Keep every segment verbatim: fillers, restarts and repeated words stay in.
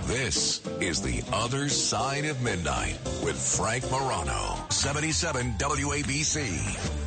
This is The Other Side of Midnight with Frank Morano, seventy-seven W A B C.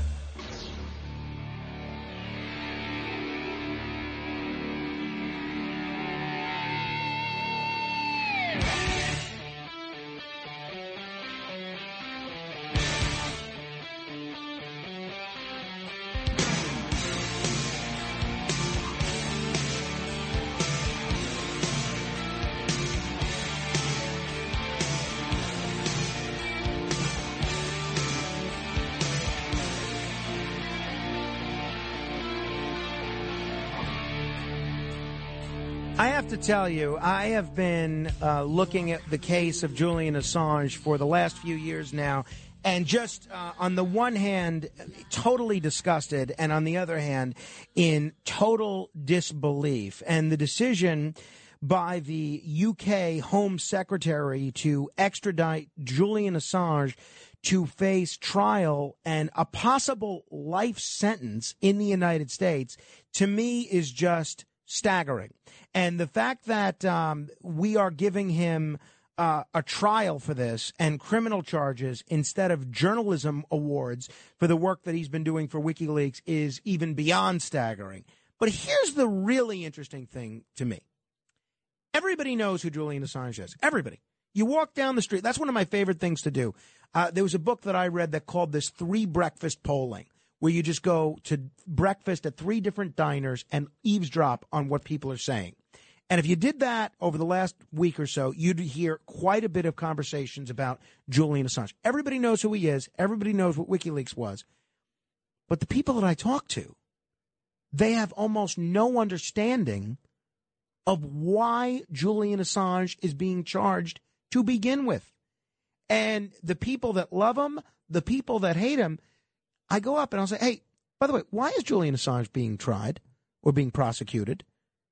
I have to tell you, I have been uh, looking at the case of Julian Assange for the last few years now, and just uh, on the one hand, totally disgusted, and on the other hand, in total disbelief. And the decision by the U K Home Secretary to extradite Julian Assange to face trial and a possible life sentence in the United States, to me, is just staggering. And the fact that um, we are giving him uh, a trial for this and criminal charges instead of journalism awards for the work that he's been doing for WikiLeaks is even beyond staggering. But here's the really interesting thing to me. Everybody knows who Julian Assange is. Everybody. You walk down the street. That's one of my favorite things to do. Uh, there was a book that I read that called this three breakfast polling, where you just go to breakfast at three different diners and eavesdrop on what people are saying. And if you did that over the last week or so, you'd hear quite a bit of conversations about Julian Assange. Everybody knows who he is. Everybody knows what WikiLeaks was. But the people that I talk to, they have almost no understanding of why Julian Assange is being charged to begin with. And the people that love him, the people that hate him, I go up and I'll say, hey, by the way, why is Julian Assange being tried or being prosecuted?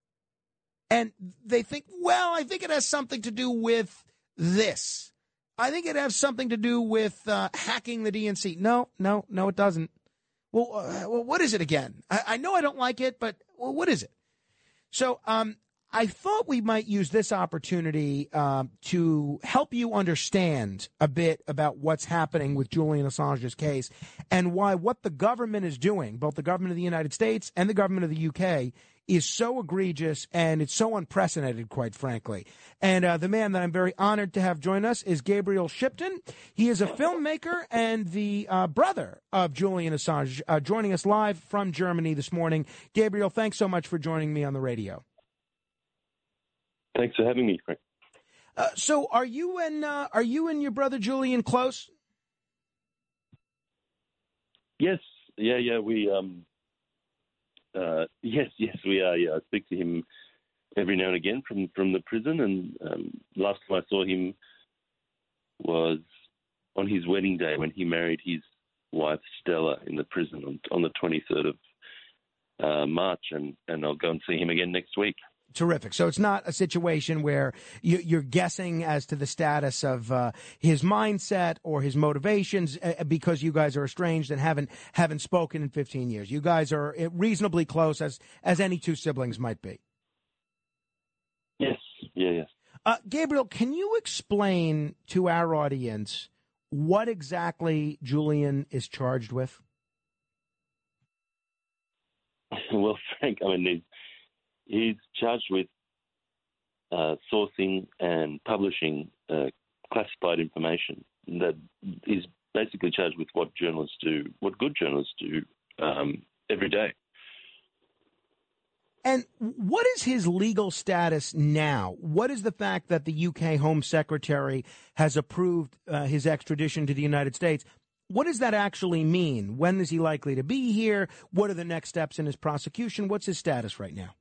And they think, well, I think it has something to do with this. I think it has something to do with uh, hacking the D N C. No, no, no, it doesn't. Well, uh, well what is it again? I, I know I don't like it, but well, what is it? So um, I thought we might use this opportunity um, to help you understand a bit about what's happening with Julian Assange's case and why what the government is doing, both the government of the United States and the government of the U K, is so egregious and it's so unprecedented, quite frankly. And uh, the man that I'm very honored to have join us is Gabriel Shipton. He is a filmmaker and the uh, brother of Julian Assange, uh, joining us live from Germany this morning. Gabriel, thanks so much for joining me on the radio. Thanks for having me, Frank. Uh, so, are you and uh, are you and your brother Julian close? Yes, yeah, yeah. We, um, uh, yes, yes, we are. Yeah, I speak to him every now and again from, from the prison. And um, last time I saw him was on his wedding day when he married his wife Stella in the prison on, on the twenty-third of uh, March, and, and I'll go and see him again next week. Terrific. So it's not a situation where you, you're guessing as to the status of uh, his mindset or his motivations uh, because you guys are estranged and haven't haven't spoken in fifteen years. You guys are reasonably close, as as any two siblings might be. Yes. Yeah. Yes. Uh, Gabriel, can you explain to our audience what exactly Julian is charged with? Well, Frank, I mean, he's, he's charged with uh, sourcing and publishing uh, classified information that is basically charged with what journalists do, what good journalists do um, every day. And what is his legal status now? What is the fact that the U K Home Secretary has approved uh, his extradition to the United States? What does that actually mean? When is he likely to be here? What are the next steps in his prosecution? What's his status right now?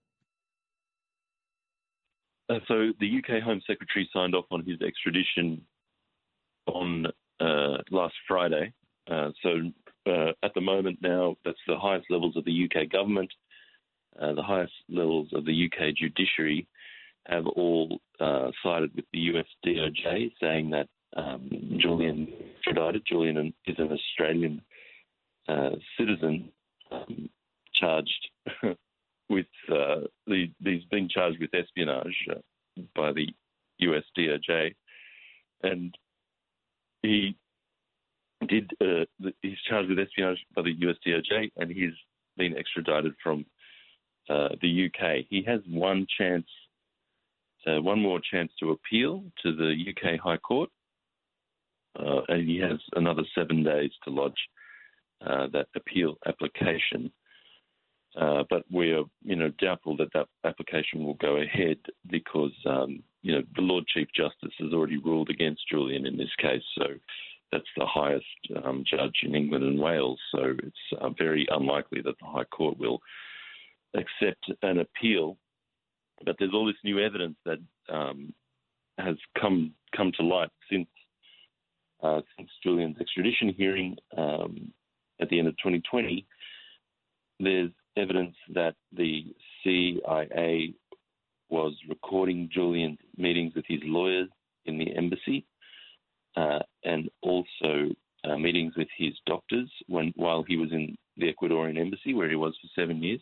Uh, so the U K Home Secretary signed off on his extradition on uh, last Friday. Uh, so uh, at the moment now, that's the highest levels of the U K government. Uh, the highest levels of the U K judiciary have all uh, sided with the U S D O J, saying that um, Julian extradited. Julian is an Australian uh, citizen um, charged with uh, the, he's being charged with espionage uh, by the U S D O J, and he did. Uh, he's charged with espionage by the U S D O J, and he's been extradited from uh, the U K. He has one chance, uh, one more chance to appeal to the U K High Court, uh, and he has another seven days to lodge uh, that appeal application. Uh, but we're, you know, doubtful that that application will go ahead because, um, you know, the Lord Chief Justice has already ruled against Julian in this case. So that's the highest um, judge in England and Wales. So it's uh, very unlikely that the High Court will accept an appeal. But there's all this new evidence that um, has come come to light since uh, since Julian's extradition hearing um, at the end of twenty twenty. There's evidence that the C I A was recording Julian's meetings with his lawyers in the embassy, uh, and also uh, meetings with his doctors when while he was in the Ecuadorian embassy, where he was for seven years.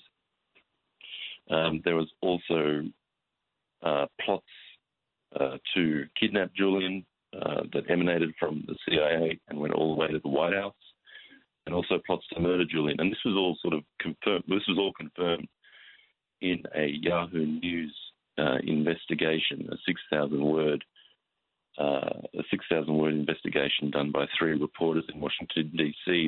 Um, there was also uh, plots uh, to kidnap Julian uh, that emanated from the C I A and went all the way to the White House, and also plots to murder Julian. And this was all sort of confirmed. This was all confirmed in a Yahoo News uh, investigation, a six thousand word, uh, a six thousand word investigation done by three reporters in Washington D C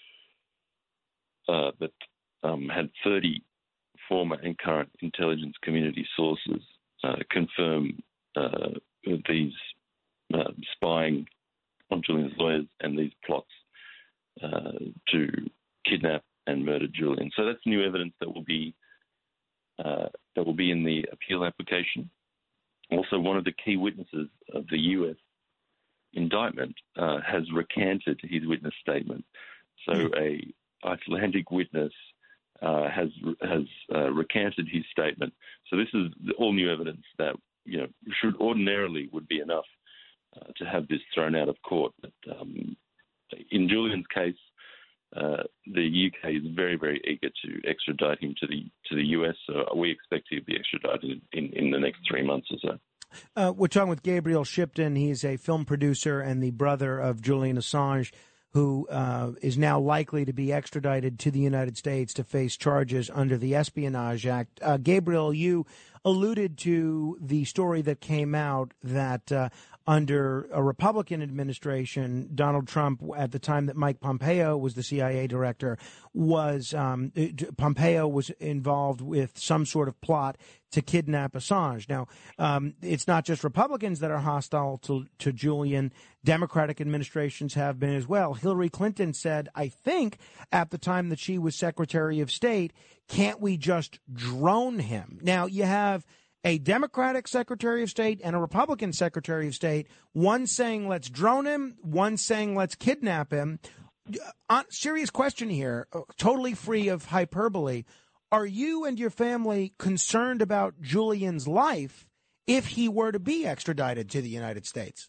that uh, that um, had thirty former and current intelligence community sources uh, confirm uh, these uh, spying on Julian's lawyers and these plots uh, to kidnap and murder Julian. So that's new evidence that will be uh, that will be in the appeal application. Also, one of the key witnesses of the U S indictment uh, has recanted his witness statement. So a Icelandic witness uh, has has uh, recanted his statement. So this is all new evidence that, you know, should ordinarily would be enough uh, to have this thrown out of court. But um, in Julian's case, uh, the U K is very, very eager to extradite him to the to the U S. So we expect he'll be extradited in, in the next three months or so. Uh, we're talking with Gabriel Shipton. He's a film producer and the brother of Julian Assange, who uh, is now likely to be extradited to the United States to face charges under the Espionage Act. Uh, Gabriel, you alluded to the story that came out that uh, under a Republican administration, Donald Trump, at the time that Mike Pompeo was the C I A director, was um, Pompeo was involved with some sort of plot to kidnap Assange. Now, um, it's not just Republicans that are hostile to, to Julian. Democratic administrations have been as well. Hillary Clinton said, I think, at the time that she was Secretary of State, can't we just drone him? Now, you have a Democratic Secretary of State and a Republican Secretary of State, one saying let's drone him, one saying let's kidnap him. Uh, serious question here, totally free of hyperbole. Are you and your family concerned about Julian's life if he were to be extradited to the United States?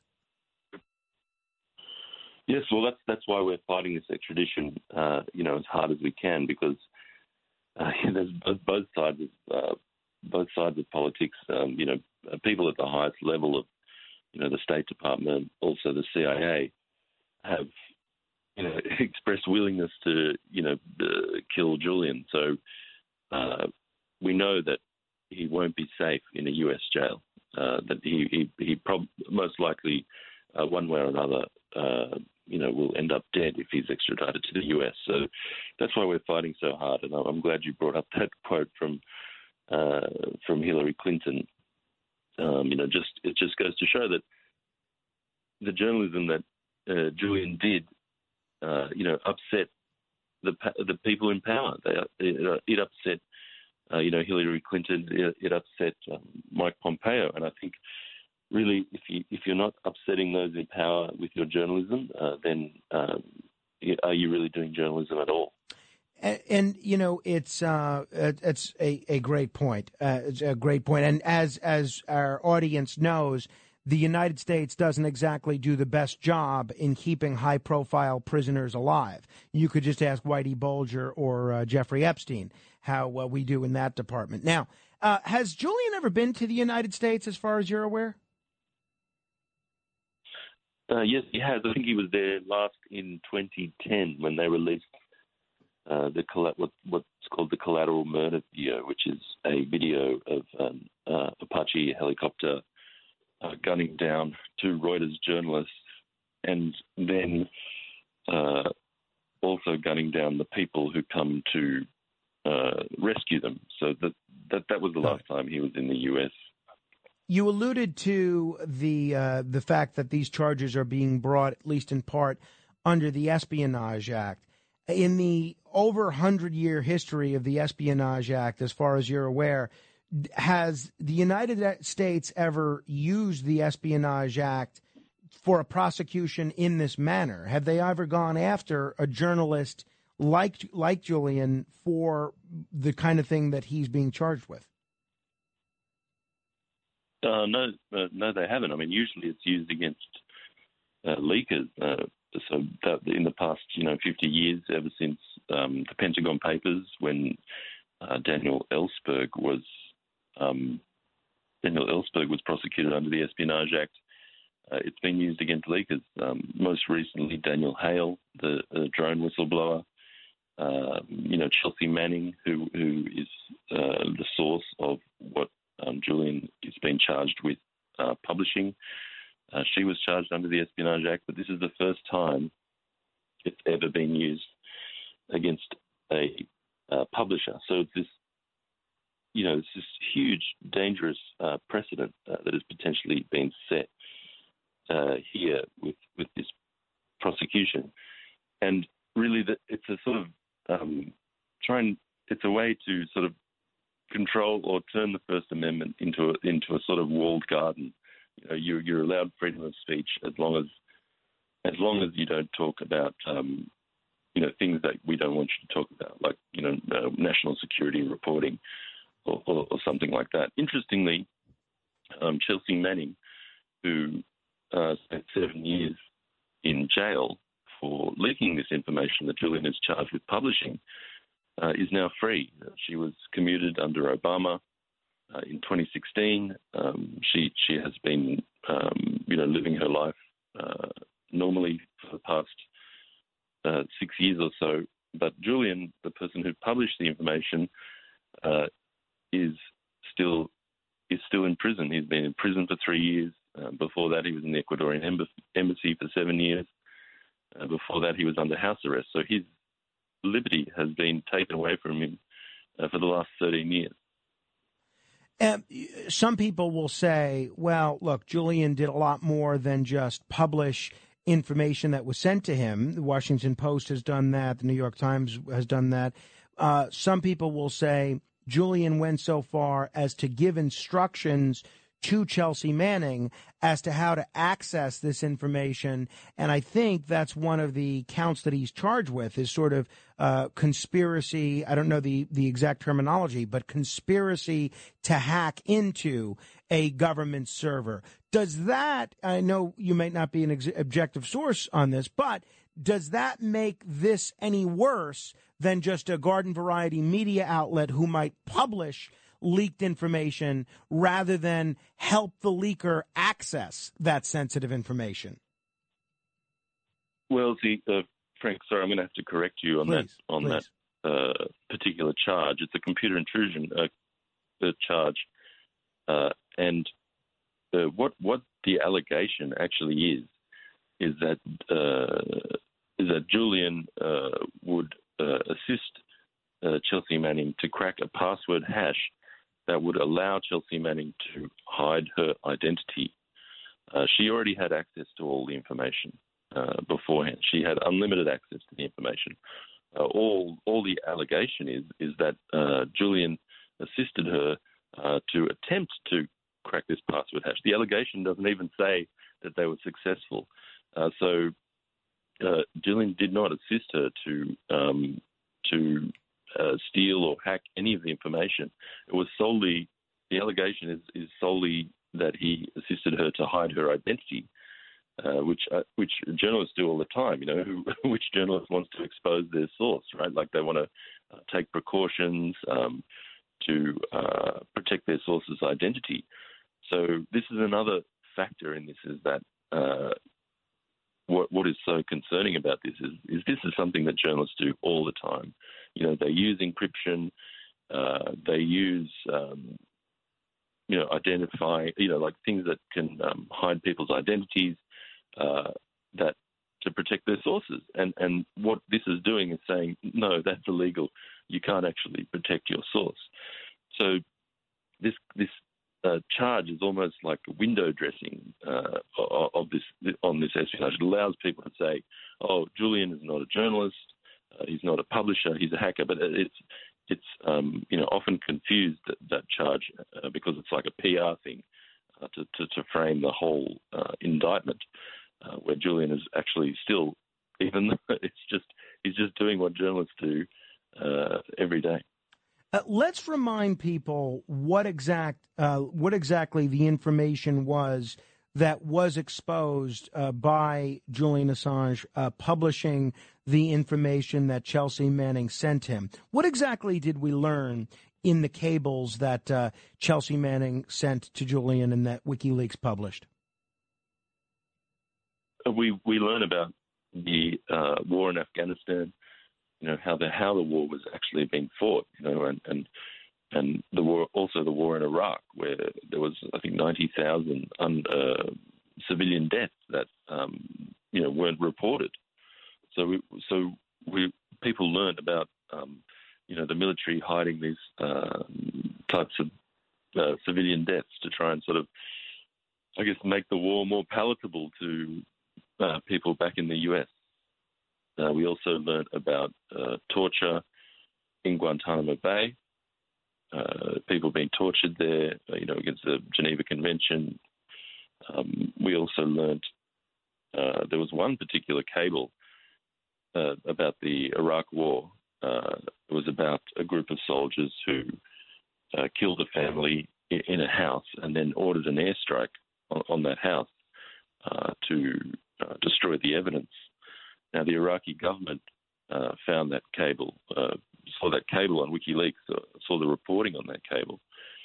Yes, well, that's that's why we're fighting this extradition, uh, you know, as hard as we can, because uh, there's both sides of uh, both sides of politics. Um, you know, people at the highest level of, you know, the State Department, also the C I A, have, you know, expressed willingness to, you know, uh, kill Julian. So uh, we know that he won't be safe in a U S jail. Uh, that he he, he prob- most likely, uh, one way or another, uh, you know, will end up dead if he's extradited to the U S. So that's why we're fighting so hard. And I'm glad you brought up that quote from uh, from Hillary Clinton. Um, you know, just it just goes to show that the journalism that uh, Julian did, uh, you know, upset the the people in power. They, it, it upset, uh, you know, Hillary Clinton. It, it upset um, Mike Pompeo. And I think, really, if you if you're not upsetting those in power with your journalism, uh, then um, are you really doing journalism at all? And, and you know, it's uh, it's a, a great point. Uh, it's a great point. And as as our audience knows, the United States doesn't exactly do the best job in keeping high-profile prisoners alive. You could just ask Whitey Bulger or uh, Jeffrey Epstein how uh, we do in that department. Now, uh, has Julian ever been to the United States, as far as you're aware? Uh, yes, he has. I think he was there last in twenty ten when they released uh, the what, what's called the collateral murder video, which is a video of an uh, Apache helicopter uh, gunning down two Reuters journalists and then uh, also gunning down the people who come to uh, rescue them. So that, that that was the last time he was in the U S. You alluded to the uh, the fact that these charges are being brought, at least in part, under the Espionage Act. In the over hundred-year history of the Espionage Act, as far as you're aware, has the United States ever used the Espionage Act for a prosecution in this manner? Have they ever gone after a journalist like like Julian for the kind of thing that he's being charged with? Uh, no, uh, no, they haven't. I mean, usually it's used against uh, leakers. Uh, so that in the past, you know, fifty years, ever since um, the Pentagon Papers, when uh, Daniel Ellsberg was um, Daniel Ellsberg was prosecuted under the Espionage Act, uh, it's been used against leakers. Um, most recently, Daniel Hale, the, the drone whistleblower. Uh, you know, Chelsea Manning, who who is uh, the source of what Um, Julian is being charged with uh, publishing. Uh, she was charged under the Espionage Act, but this is the first time it's ever been used against a uh, publisher. So it's this, you know, it's this huge, dangerous uh, precedent uh, that has potentially been set uh, here with, with this prosecution. And really, the, it's a sort of um, trying. It's a way to sort of control or turn the First Amendment into a, into a sort of walled garden. You know, you're, you're allowed freedom of speech as long as as long as you don't talk about um, you know things that we don't want you to talk about, like you know uh, national security reporting or, or, or something like that. Interestingly, um, Chelsea Manning, who uh, spent seven years in jail for leaking this information that Julian is charged with publishing, Uh, is now free. She was commuted under Obama uh, in twenty sixteen. Um, she she has been, um, you know, living her life uh, normally for the past uh, six years or so. But Julian, the person who published the information, uh, is still is still in prison. He's been in prison for three years. Uh, before that, he was in the Ecuadorian embassy for seven years. Uh, before that, he was under house arrest. So his liberty has been taken away from him uh, for the last thirteen years. Um, some people will say, well, look, Julian did a lot more than just publish information that was sent to him. The Washington Post has done that. The New York Times has done that. Uh, some people will say Julian went so far as to give instructions to Chelsea Manning as to how to access this information. And I think that's one of the counts that he's charged with is sort of uh, conspiracy. I don't know the, the exact terminology, but conspiracy to hack into a government server. Does that, I know you may not be an ex- objective source on this, but does that make this any worse than just a garden variety media outlet who might publish leaked information rather than help the leaker access that sensitive information? Well, see, uh, Frank, sorry, I'm going to have to correct you on please, that on please. that uh, particular charge. It's a computer intrusion uh, charge, uh, and uh, what what the allegation actually is is that uh, is that Julian uh, would uh, assist uh, Chelsea Manning to crack a password hash that would allow Chelsea Manning to hide her identity. Uh, she already had access to all the information uh, beforehand. She had unlimited access to the information. Uh, all all the allegation is is that uh, Julian assisted her uh, to attempt to crack this password hash. The allegation doesn't even say that they were successful. Uh, so uh, Julian did not assist her to um, to Uh, steal or hack any of the information. It was solely, the allegation is, is solely that he assisted her to hide her identity, uh, which uh, which journalists do all the time. You know, who, which journalist wants to expose their source, right? Like they want to uh, take precautions um, to uh, protect their source's identity. So this is another factor in this, is that uh, what what is so concerning about this is is this is something that journalists do all the time. You know, they use encryption, uh, they use um, you know identify you know like things that can um, hide people's identities uh, that to protect their sources. And and what this is doing is saying no, that's illegal. You can't actually protect your source. So this this. Uh, charge is almost like a window dressing uh, of this on this espionage. It allows people to say, "Oh, Julian is not a journalist. Uh, he's not a publisher. He's a hacker." But it's it's um, you know often confused that, that charge uh, because it's like a P R thing uh, to, to to frame the whole uh, indictment, uh, where Julian is actually still, even though it's just he's just doing what journalists do uh, every day. Uh, let's remind people what exact uh, what exactly the information was that was exposed uh, by Julian Assange, uh, publishing the information that Chelsea Manning sent him. What exactly did we learn in the cables that uh, Chelsea Manning sent to Julian and that WikiLeaks published? We we learn about the uh, war in Afghanistan. You know how the how the war was actually being fought. You know, and and, and the war, also the war in Iraq, where there was I think ninety thousand un, uh, civilian deaths that um, you know weren't reported. So we, so we people learned about um, you know the military hiding these uh, types of uh, civilian deaths to try and sort of I guess make the war more palatable to uh, people back in the U S. Uh, we also learned about uh, torture in Guantanamo Bay, uh, people being tortured there, uh, you know, against the Geneva Convention. Um, we also learned uh, there was one particular cable uh, about the Iraq War. Uh, it was about a group of soldiers who uh, killed a family in, in a house and then ordered an airstrike on, on that house uh, to uh, destroy the evidence. Now, the Iraqi government uh, found that cable, uh, saw that cable on WikiLeaks, uh, saw the reporting on that cable,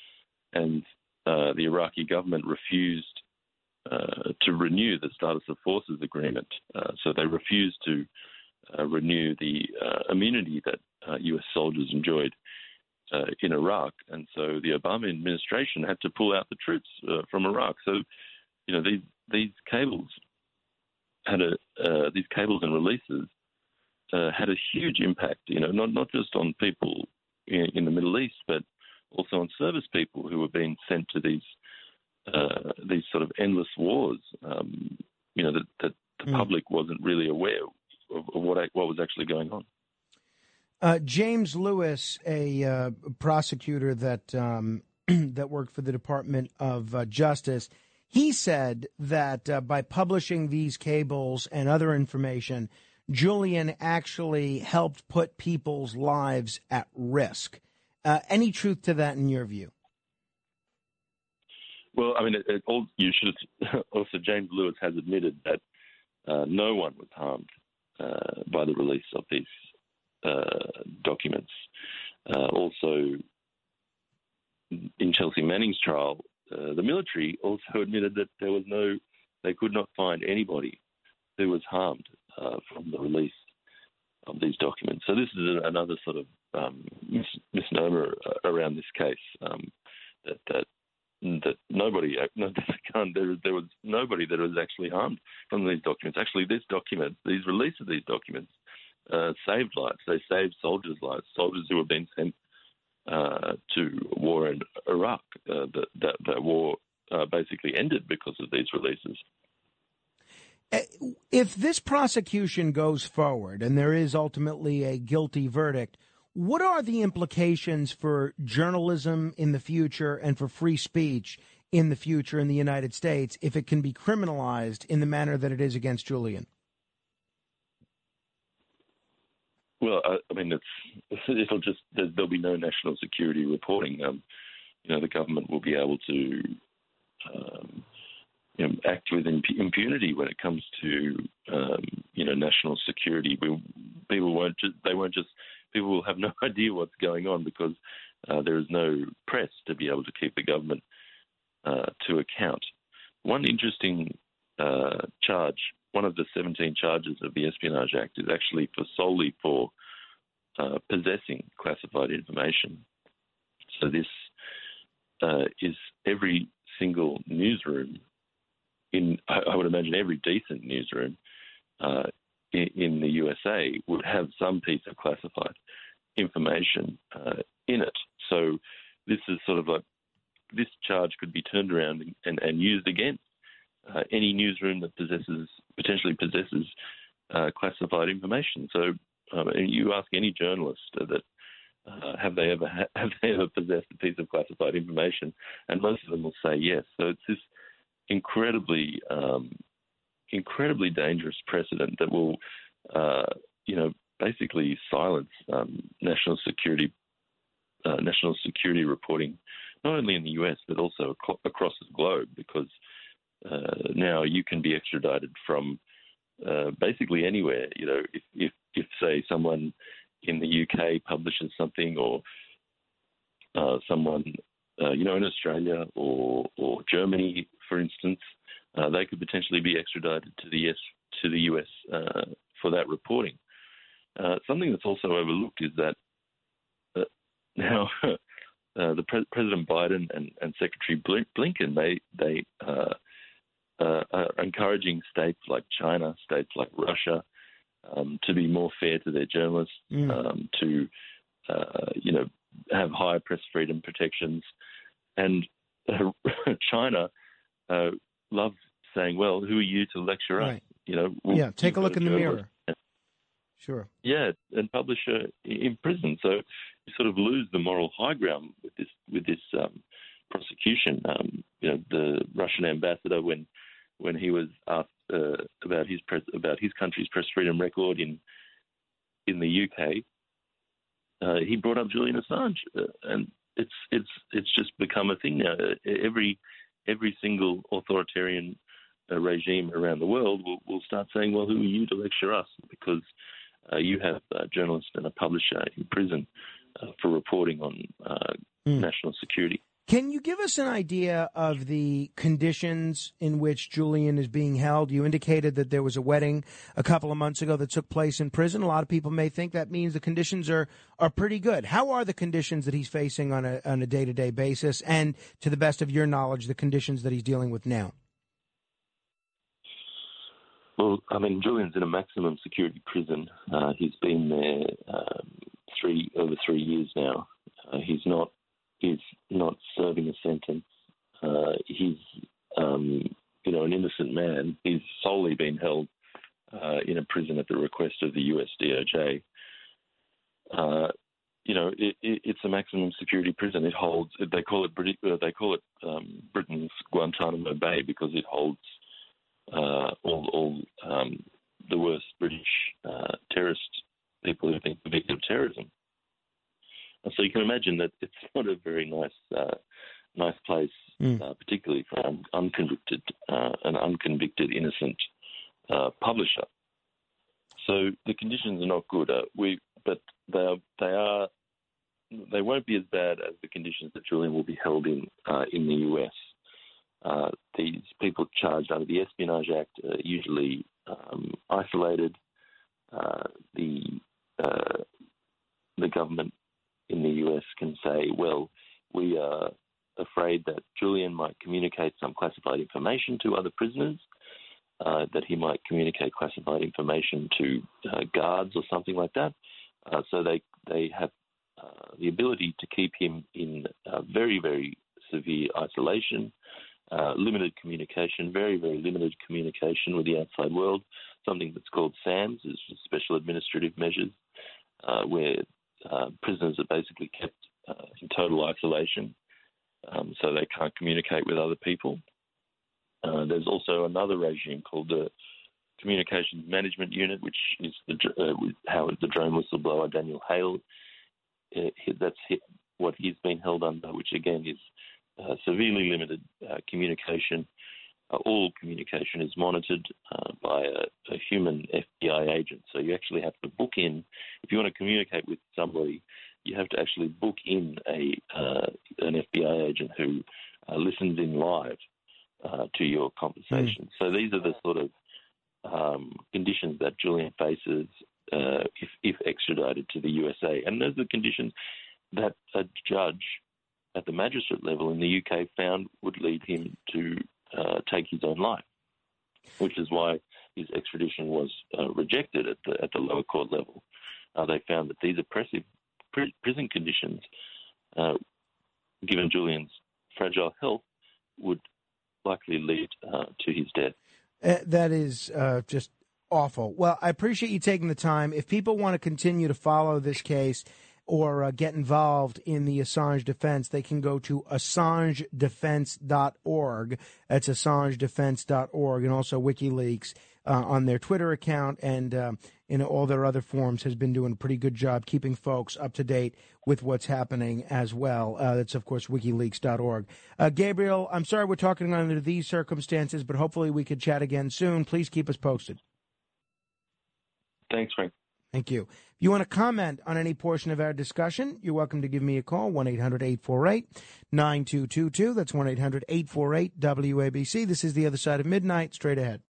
and uh, the Iraqi government refused uh, to renew the Status of Forces Agreement. Uh, so they refused to uh, renew the uh, immunity that uh, U S soldiers enjoyed uh, in Iraq, and so the Obama administration had to pull out the troops uh, from Iraq. So, you know, these these cables. Had a, uh, these cables and releases uh, had a huge impact, you know, not not just on people in, in the Middle East, but also on service people who were being sent to these uh, these sort of endless wars. Um, you know, that, that the mm. public wasn't really aware of, of what what was actually going on. Uh, James Lewis, a uh, prosecutor that um, that worked for the Department of uh, Justice. He said that uh, by publishing these cables and other information, Julian actually helped put people's lives at risk. Uh, any truth to that in your view? Well, I mean, it, it all, you should also, James Lewis has admitted that uh, no one was harmed uh, by the release of these uh, documents. Uh, also, in Chelsea Manning's trial, Uh, the military also admitted that there was no, they could not find anybody who was harmed uh, from the release of these documents. So this is another sort of um, mis- misnomer around this case um, that that that nobody, no, there, there was nobody that was actually harmed from these documents. Actually, this document, these release of these documents, uh, saved lives. They saved soldiers' lives, soldiers who were being sent Uh, to war in Iraq. Uh, that, that that war uh, basically ended because of these releases. If this prosecution goes forward and there is ultimately a guilty verdict, what are the implications for journalism in the future and for free speech in the future in the United States if it can be criminalized in the manner that it is against Julian? Well, I, I mean, it's it'll just there'll be no national security reporting. Um, you know, the government will be able to um, you know, act with imp- impunity when it comes to um, you know national security. We, people won't just they won't just people will have no idea what's going on because uh, there is no press to be able to keep the government uh, to account. One interesting uh, charge one of the seventeen charges of the Espionage Act is actually for solely for uh, possessing classified information. So this uh, is every single newsroom in, I would imagine every decent newsroom uh, in, in the U S A would have some piece of classified information uh, in it. So this is sort of like, this charge could be turned around and, and, and used against uh, any newsroom that possesses, potentially possesses uh, classified information. So um, you ask any journalist that uh, have they ever ha- have they ever possessed a piece of classified information, and most of them will say yes. So it's this incredibly um, incredibly dangerous precedent that will, uh, you know, basically silence um, national security uh, national security reporting, not only in the U S but also ac- across the globe, because uh, now you can be extradited from uh, basically anywhere. You know, if, if if say someone in the U K publishes something, or uh, someone uh, you know in Australia or or Germany, for instance, uh, they could potentially be extradited to the U S to the U S uh, for that reporting. Uh, something that's also overlooked is that uh, now uh, the Pre- President Biden and, and Secretary Blinken, they they uh, uh, are encouraging states like China, states like Russia, um, to be more fair to their journalists, mm. um, to uh, you know have higher press freedom protections, and uh, China uh, loves saying, "Well, who are you to lecture us?" Right. You know, we'll, yeah, take a look in the mirror. Sure. Yeah, and publish her in prison. So you sort of lose the moral high ground with this with this um, prosecution. Um, you know, the Russian ambassador, when when he was asked uh, about his press, about his country's press freedom record in in the U K, uh, he brought up Julian Assange, uh, and it's it's it's just become a thing now. Every every single authoritarian uh, regime around the world will, will start saying, "Well, who are you to lecture us?" Because Uh, you have a journalist and a publisher in prison uh, for reporting on uh, mm. national security. Can you give us an idea of the conditions in which Julian is being held? You indicated that there was a wedding a couple of months ago that took place in prison. A lot of people may think that means the conditions are, are pretty good. How are the conditions that he's facing on a, on a day-to-day basis, and to the best of your knowledge, the conditions that he's dealing with now? Well, I mean, Julian's in a maximum security prison. Uh, he's been there um, three over three years now. Uh, he's not he's not serving a sentence. Uh, he's um, you know an innocent man. He's solely been held uh, in a prison at the request of the U S D O J. Uh, you know, it, it, it's a maximum security prison. It holds. They call it they call it um, Britain's Guantanamo Bay because it holds Uh, all, all um, the worst British uh, terrorist people who've been convicted of terrorism. And so you can imagine that it's not a very nice, uh, nice place, mm. uh, particularly for an unconvicted, uh, an unconvicted innocent uh, publisher. So the conditions are not good. Uh, we, but they are, they are, they won't be as bad as the conditions that Julian will be held in uh, in the U S. Uh, these people charged under the Espionage Act are usually um, isolated. Uh, the uh, the government in the U S can say, well, we are afraid that Julian might communicate some classified information to other prisoners, uh, that he might communicate classified information to uh, guards or something like that. Uh, so they, they have uh, the ability to keep him in uh, very, very severe isolation. Uh, limited communication, very, very limited communication with the outside world, something that's called SAMS, is Special Administrative Measures, uh, where uh, prisoners are basically kept uh, in total isolation, um, so they can't communicate with other people. Uh, there's also another regime called the Communications Management Unit, which is the, uh, how the drone whistleblower Daniel Hale, uh, that's what he's been held under, which again is Uh, severely limited uh, communication. Uh, all communication is monitored uh, by a, a human F B I agent. So you actually have to book in. If you want to communicate with somebody, you have to actually book in a uh, an F B I agent who uh, listens in live uh, to your conversation. Mm. So these are the sort of um, conditions that Julian faces uh, if, if extradited to the U S A. And those are the conditions that a judge at the magistrate level in the U K found would lead him to uh, take his own life, which is why his extradition was uh, rejected at the at the lower court level. Uh, they found that these oppressive pr- prison conditions, uh, given Julian's fragile health, would likely lead uh, to his death. Uh, that is uh, just awful. Well, I appreciate you taking the time. If people want to continue to follow this case or uh, get involved in the Assange defense, they can go to assange defense dot org. That's assange defense dot org, and also WikiLeaks uh, on their Twitter account and um, in all their other forums has been doing a pretty good job keeping folks up to date with what's happening as well. Uh, that's, of course, wikileaks dot org. Uh, Gabriel, I'm sorry we're talking under these circumstances, but hopefully we could chat again soon. Please keep us posted. Thanks, Frank. Thank you. If you want to comment on any portion of our discussion, you're welcome to give me a call, one eight hundred eight four eight nine two two two. That's one eight hundred eight four eight W A B C. This is The Other Side of Midnight. Straight ahead.